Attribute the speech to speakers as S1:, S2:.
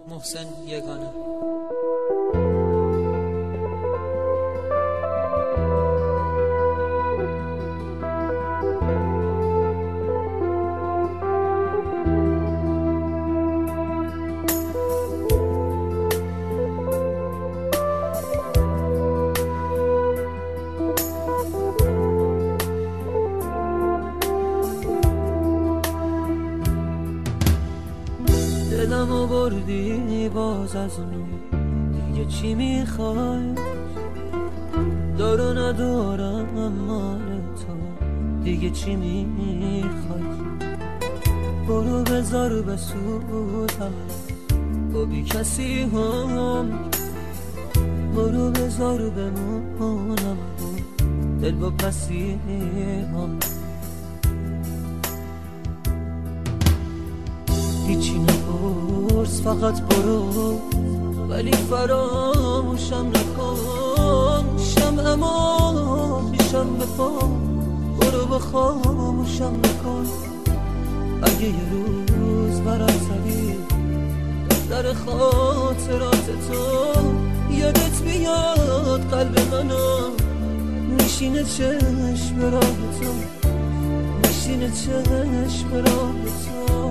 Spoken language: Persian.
S1: محسن یگانه.
S2: دلمو بردی باز از اونو، دیگه چی میخوای؟ دارو ندارم مال تو، دیگه چی میخوای؟ برو بذار بسوزم با بی کسی هم، برو بذار بمونم دل با پسی هم. هیچی نپرس فقط برو، ولی فراموشم نکن. شمعمو پیشم بپا، برو بخاموشم نکن. اگه یه روز برم زدی دفتر خاطرات تو، یادت بیاد قلب منو میشینه چشم راه تو، میشینه چشم راه تو.